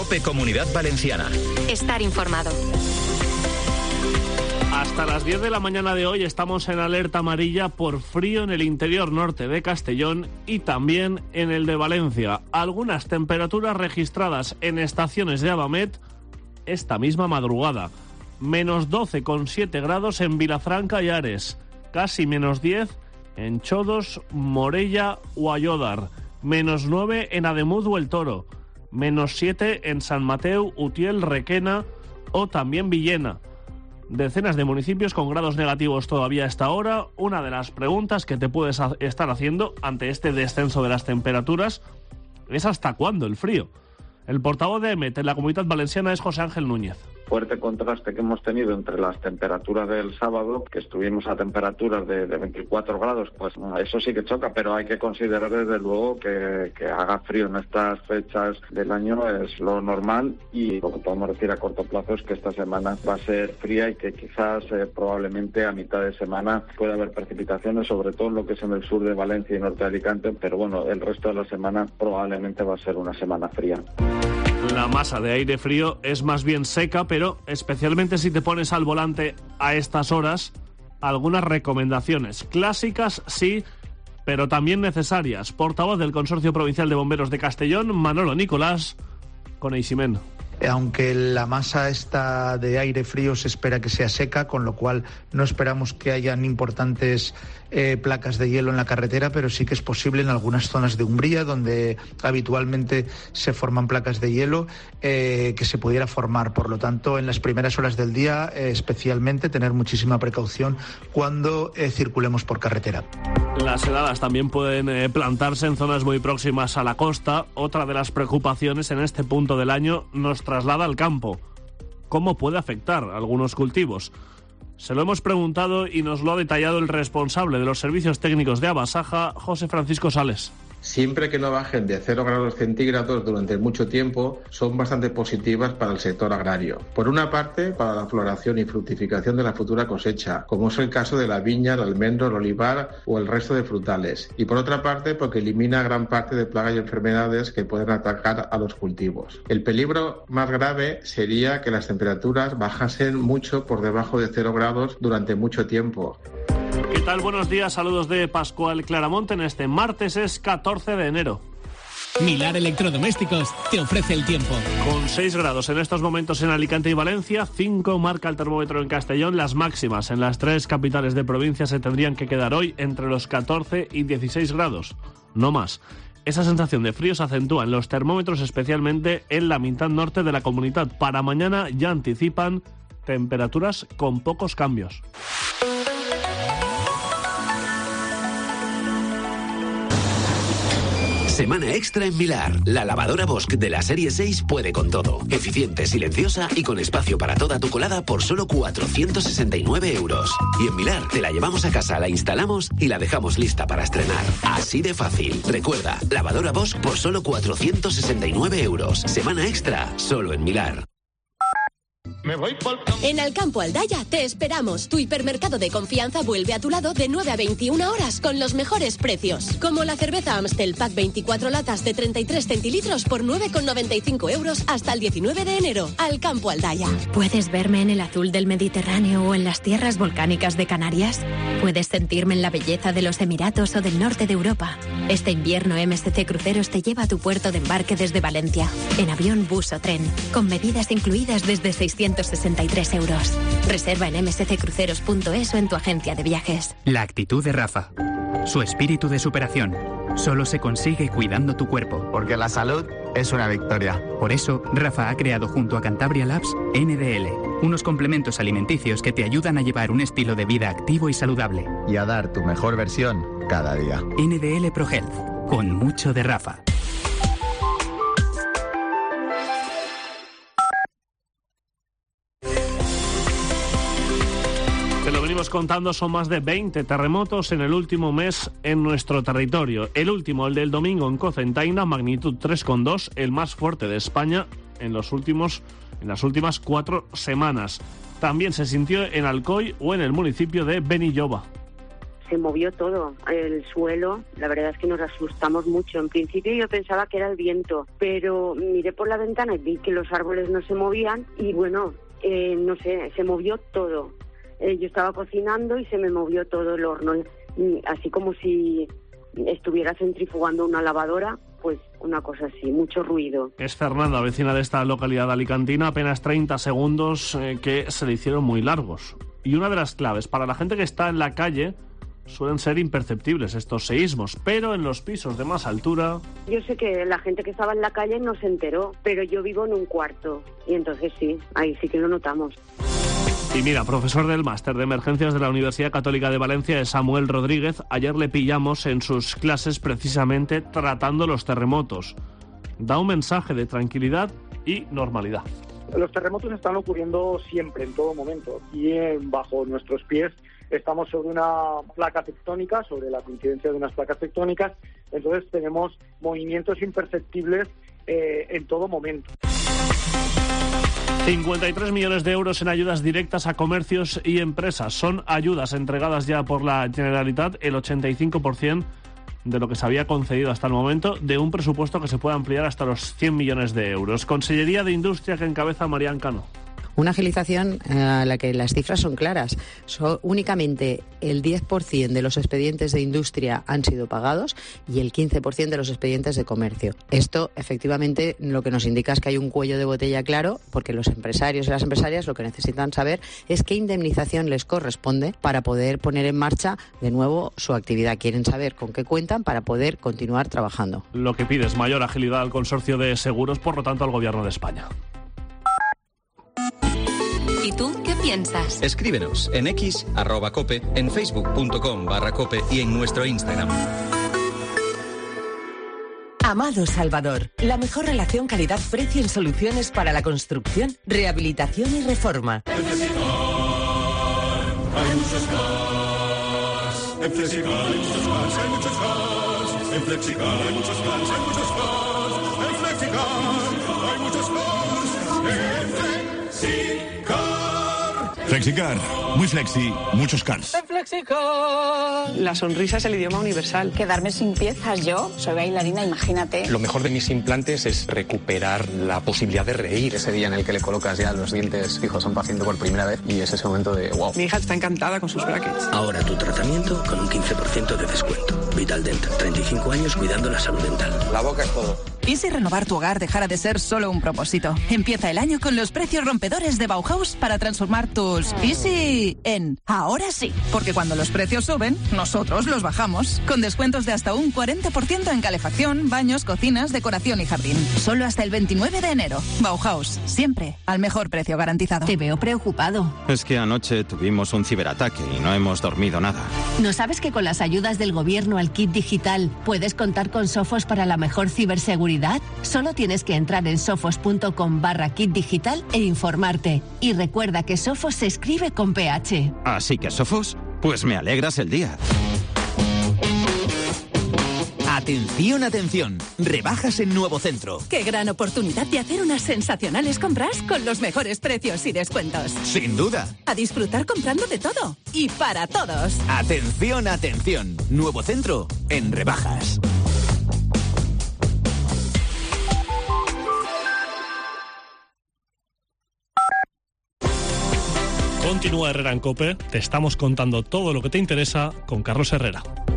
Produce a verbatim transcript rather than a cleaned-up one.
COPE Comunidad Valenciana. Estar informado. Hasta las diez de la mañana de hoy estamos en alerta amarilla por frío en el interior norte de Castellón y también en el de Valencia. Algunas temperaturas registradas en estaciones de Abamet esta misma madrugada. Menos doce coma siete grados en Vilafranca y Ares. Casi menos diez en Chodos, Morella o Ayódar. Menos nueve en Ademuz o El Toro. Menos siete en San Mateu, Utiel, Requena o también Villena. Decenas de municipios con grados negativos todavía a esta hora. Una de las preguntas que te puedes ha- estar haciendo ante este descenso de las temperaturas es ¿hasta cuándo el frío? El portavoz de EMET en la Comunidad Valenciana es José Ángel Núñez. Fuerte contraste que hemos tenido entre las temperaturas del sábado, que estuvimos a temperaturas de, de veinticuatro grados, pues eso sí que choca, pero hay que considerar desde luego que, que haga frío en estas fechas del año es lo normal, y lo que podemos decir a corto plazo es que esta semana va a ser fría y que quizás eh, probablemente a mitad de semana pueda haber precipitaciones, sobre todo en lo que es en el sur de Valencia y norte de Alicante, pero bueno, el resto de la semana probablemente va a ser una semana fría. La masa de aire frío es más bien seca, pero especialmente si te pones al volante a estas horas, algunas recomendaciones clásicas sí, pero también necesarias. Portavoz del Consorcio Provincial de Bomberos de Castellón, Manolo Nicolás, con Eiximen. Aunque la masa esta de aire frío se espera que sea seca, con lo cual no esperamos que hayan importantes eh, placas de hielo en la carretera, pero sí que es posible en algunas zonas de Umbría, donde habitualmente se forman placas de hielo, eh, que se pudiera formar. Por lo tanto, en las primeras horas del día, eh, especialmente, tener muchísima precaución cuando eh, circulemos por carretera. Las heladas también pueden eh, plantarse en zonas muy próximas a la costa. Otra de las preocupaciones en este punto del año nos traslada al campo. ¿Cómo puede afectar a algunos cultivos? Se lo hemos preguntado y nos lo ha detallado el responsable de los servicios técnicos de Abasaja, José Francisco Sales. Siempre que no bajen de cero grados centígrados durante mucho tiempo, son bastante positivas para el sector agrario. Por una parte, para la floración y fructificación de la futura cosecha, como es el caso de la viña, el almendro, el olivar o el resto de frutales. Y por otra parte, porque elimina gran parte de plagas y enfermedades que pueden atacar a los cultivos. El peligro más grave sería que las temperaturas bajasen mucho por debajo de cero grados durante mucho tiempo. ¿Qué tal? Buenos días, saludos de Pascual Claramonte en este martes, es catorce de enero. Milar Electrodomésticos te ofrece el tiempo. Con seis grados en estos momentos en Alicante y Valencia, cinco marca el termómetro en Castellón. Las máximas en las tres capitales de provincia se tendrían que quedar hoy entre los catorce y dieciséis grados, no más. Esa sensación de frío se acentúa en los termómetros, especialmente en la mitad norte de la comunidad. Para mañana ya anticipan temperaturas con pocos cambios. Semana extra en Milar. La lavadora Bosch de la serie seis puede con todo. Eficiente, silenciosa y con espacio para toda tu colada por solo cuatrocientos sesenta y nueve euros. Y en Milar te la llevamos a casa, la instalamos y la dejamos lista para estrenar. Así de fácil. Recuerda, lavadora Bosch por solo cuatrocientos sesenta y nueve euros. Semana extra, solo en Milar. Me voy por... En Alcampo Aldaya te esperamos. Tu hipermercado de confianza vuelve a tu lado de nueve a veintiuna horas con los mejores precios. Como la cerveza Amstel Pack veinticuatro latas de treinta y tres centilitros por nueve con noventa y cinco euros hasta el diecinueve de enero. Alcampo Aldaya. ¿Puedes verme en el azul del Mediterráneo o en las tierras volcánicas de Canarias? ¿Puedes sentirme en la belleza de los Emiratos o del norte de Europa? Este invierno M S C Cruceros te lleva a tu puerto de embarque desde Valencia. En avión, bus o tren. Con medidas incluidas desde seiscientos sesenta y tres euros. Reserva en eme ese ce cruceros punto es o en tu agencia de viajes. La actitud de Rafa. Su espíritu de superación. Solo se consigue cuidando tu cuerpo. Porque la salud es una victoria. Por eso, Rafa ha creado junto a Cantabria Labs ene de ele, unos complementos alimenticios que te ayudan a llevar un estilo de vida activo y saludable. Y a dar tu mejor versión cada día. ene de ele Pro Health, con mucho de Rafa. Te lo venimos contando, son más de veinte terremotos en el último mes en nuestro territorio. El último, el del domingo en Cocentaina, magnitud tres coma dos, el más fuerte de España en los últimos, en las últimas cuatro semanas. También se sintió en Alcoy o en el municipio de Benilloba. se movió todo, el suelo. La verdad es que nos asustamos mucho. En principio yo pensaba que era el viento, pero miré por la ventana y vi que los árboles no se movían y bueno, eh, no sé, se movió todo. Eh, yo estaba cocinando y se me movió todo el horno, así como si estuviera centrifugando una lavadora, pues una cosa así, mucho ruido. Es Fernanda, vecina de esta localidad alicantina, apenas treinta segundos eh, que se le hicieron muy largos. Y una de las claves, para la gente que está en la calle, suelen ser imperceptibles estos seísmos, pero en los pisos de más altura... Yo sé que la gente que estaba en la calle no se enteró, pero yo vivo en un cuarto, y entonces sí, ahí sí que lo notamos. Y mira, profesor del Máster de Emergencias de la Universidad Católica de Valencia, Samuel Rodríguez, ayer le pillamos en sus clases precisamente tratando los terremotos. Da un mensaje de tranquilidad y normalidad. Los terremotos están ocurriendo siempre, en todo momento, y eh, bajo nuestros pies estamos sobre una placa tectónica, sobre la coincidencia de unas placas tectónicas, entonces tenemos movimientos imperceptibles eh, en todo momento. cincuenta y tres millones de euros en ayudas directas a comercios y empresas. Son ayudas entregadas ya por la Generalitat, el ochenta y cinco por ciento de lo que se había concedido hasta el momento, de un presupuesto que se puede ampliar hasta los cien millones de euros. Consellería de Industria que encabeza Marián Cano. Una agilización a eh, la que las cifras son claras. So, únicamente el diez por ciento de los expedientes de industria han sido pagados y el quince por ciento de los expedientes de comercio. Esto, efectivamente, lo que nos indica es que hay un cuello de botella claro, porque los empresarios y las empresarias lo que necesitan saber es qué indemnización les corresponde para poder poner en marcha de nuevo su actividad. Quieren saber con qué cuentan para poder continuar trabajando. Lo que pide es mayor agilidad al consorcio de seguros, por lo tanto, al Gobierno de España. ¿Y tú qué piensas? Escríbenos en x arroba cope, en facebook.com barra cope y en nuestro Instagram. Amado Salvador, la mejor relación calidad-precio en soluciones para la construcción, rehabilitación y reforma. En Flexicar hay muchos más. En Flexicar hay muchos más, hay muchos más. En Flexicar hay muchos más, hay muchos más. En Flexicar hay muchos más. En Flexicar. Flexicar, muy flexi, muchos cars. En Flexicar. La sonrisa es el idioma universal. Quedarme sin piezas yo, soy bailarina, imagínate. Lo mejor de mis implantes es recuperar la posibilidad de reír. Ese día en el que le colocas ya los dientes fijos a un paciente por primera vez y es ese momento de wow. Mi hija está encantada con sus brackets. Ahora tu tratamiento con un quince por ciento de descuento. Vitaldent, treinta y cinco años cuidando la salud dental. La boca es todo. ¿Y si renovar tu hogar dejara de ser solo un propósito? Empieza el año con los precios rompedores de Bauhaus para transformar tus easy en ahora sí. Porque cuando los precios suben, nosotros los bajamos. Con descuentos de hasta un cuarenta por ciento en calefacción, baños, cocinas, decoración y jardín. Solo hasta el veintinueve de enero. Bauhaus, siempre al mejor precio garantizado. Te veo preocupado. Es que anoche tuvimos un ciberataque y no hemos dormido nada. ¿No sabes que con las ayudas del gobierno al kit digital puedes contar con Sofos para la mejor ciberseguridad? Solo tienes que entrar en sofos.com barra kit digital e informarte. Y recuerda que Sofos se escribe con P H. Así que, Sofos, pues me alegras el día. Atención, atención. Rebajas en Nuevo Centro. ¡Qué gran oportunidad de hacer unas sensacionales compras con los mejores precios y descuentos! Sin duda. A disfrutar comprando de todo y para todos. Atención, atención. Nuevo Centro en rebajas. Continúa Herrera en COPE, te estamos contando todo lo que te interesa con Carlos Herrera.